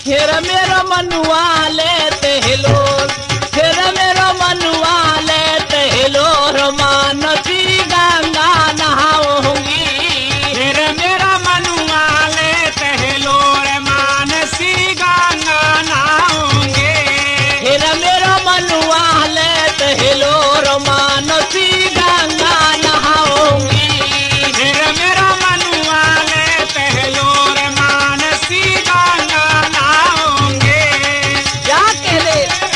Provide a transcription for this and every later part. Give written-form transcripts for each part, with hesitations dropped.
फिर मेरा मनुआ लेते हिलोर, फिर मेरा मनुआ लेते हिलोर, मानसी गंगा नहाऊंगी। फिर मेरा मनुआ लेते हिलोर, मानसी गंगा नहाऊंगी। फिर मेरा मनुआ लेते हिलोर, मानसी गंगा नहाऊंगी। फिर मेरा मनुआ लेते हिलोर, मानसी गंगा नहाऊंगी। क्या कह दे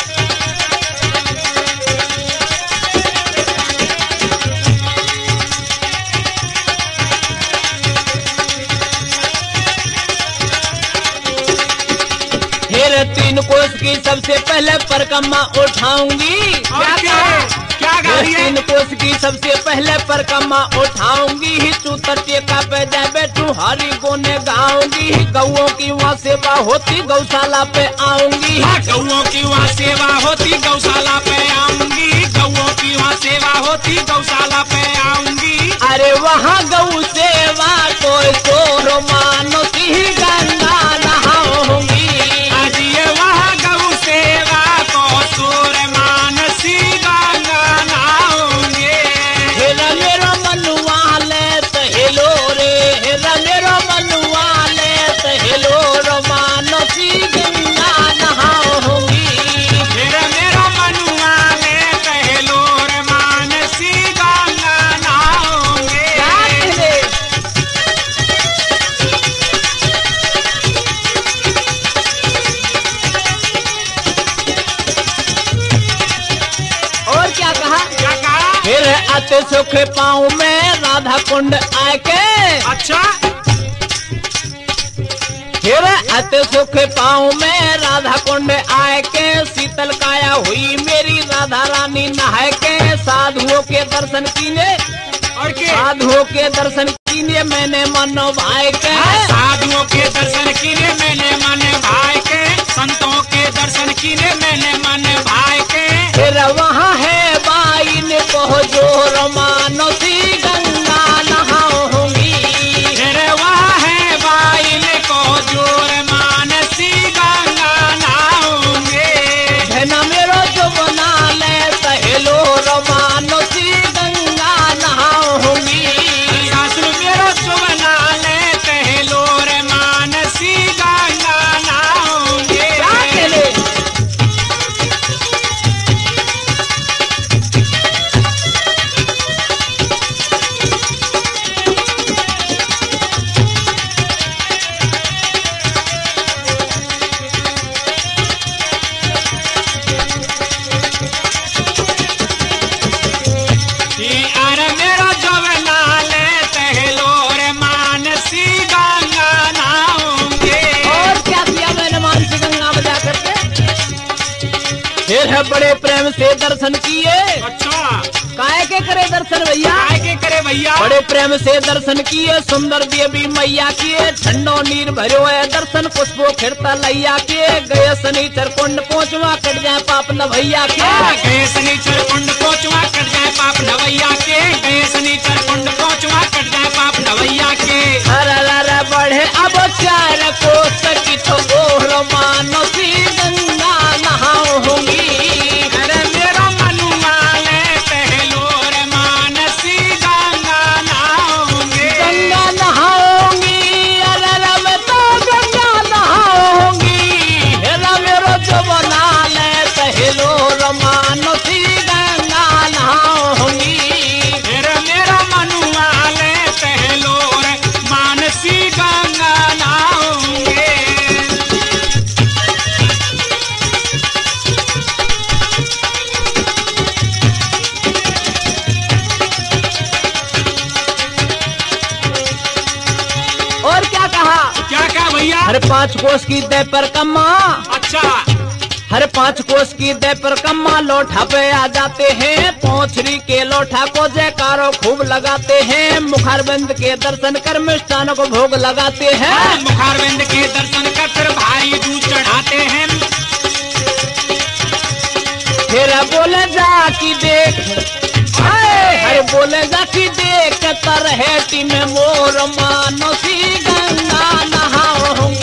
फिर 3 कोस की सबसे पहले परिक्रमा उठाऊंगी। क्या गा रही है? 3 कोस की सबसे पहले परिक्रमा उठाऊंगी। तू टेका पे जाए बैठू हरी गोने गाऊंगी। गौओं की वहाँ सेवा होती गौशाला पे आऊंगी। गौओं की वहाँ सेवा होती गौशाला पे आऊंगी। गौओं की वहाँ सेवा होती गौशाला पे आऊंगी। अरे वहाँ गौ सेवा को शोर मानसी गंगा नहाऊंगी। आज ये वहाँ गौ सेवा को सूर मानसी गंगा नहाऊंगी। हेरा मेरा मनुआ लेत हेलो रे, हेरा मेरा मनुआ लेत हेलो रो, मानसी गंगा नहाऊंगी। फिर मेरा मनुआ लेते हिलोर, मानसी गंगा नहाऊंगी। क्या कहे? और क्या कहा? क्या कहा? फिर अति सुख पाऊं मैं राधा कुंड आके। अच्छा, फिर अति सुख पाऊं मैं राधा कुंड आए के। शीतल काया हुई मेरी राधा रानी नहाए के। साधुओं के दर्शन कीने, और के साधुओं के दर्शन कीने मैंने मन भाई के। साधुओं के दर्शन किए मैंने मन भाई के। संतों के दर्शन किए मैंने मन भाई के। फिर वहाँ है बाइन को जोर, मानसी गंगा नहाऊंगी। फिर वहाँ है बाइल को जोर, मानसी गंगा नहाऊंगी। धना मेरो जो बना ले सहेलो रो, मानसी गंगा नहाऊंगी। सासु मेरो चुबना लेते हिलोर, मानसी गंगा नहाऊंगी। क्या कहले? अरे मेरो चुबना लेते हिलोर, मानसी गंगा नहाऊंगी। और क्या किया मैंने मानसी गंगा बजा करके? फिर है बड़े प्रेम से दर्शन किए। अच्छा, काय के करे दर्शन भैया? काय के करे भैया? बड़े प्रेम से दर्शन किए। सुंदर देवी मैया किए। ठंडो नीर भरो है दर्शन, पुष्पो खिरता लैया के। गए शनिचर कुंड पहुंचवा कट जाए पाप न भैया के। गए शनिचर कुंड पहुंचवा कट जाए पाप नवैया के। गए शनिचर कुंड पहुंचवा कट जाए पाप नवैया के। अरे बढ़े अब 4 कोस की तो गोर, मानसी गंगा नहाऊंगी। अरे मेरा मनुआ लेते हिलोर, मानसी गंगा नहाऊंगी। गंगा नहाऊंगी। अरे मैं तो गंगा नहाऊंगी। हेरा मेरो जो बना ले सहेलो रो, मानसी गंगा नहाऊंगी। फिर मेरा मनुआ लेते हिलोर, मानसी गंगा नहाऊंगी। और क्या कहा? क्या कहा भैया? हर 5 कोस की दे पर कम्मा। अच्छा, हर 5 कोस की दे पर कम्मा लोठा पे आ जाते हैं। पौंछरी के लोठा को जयकारो खूब लगाते हैं। मुखारबंद के दर्शन कर मिष्ठान को भोग लगाते हैं। मुखारबिंद के दर्शन कर फिर भारी दूध चढ़ाते हैं। फिर बोले जा की देख, हरे बोले जा की देख तरहटी में मोर, मानसी गंगा नहाऊंगी।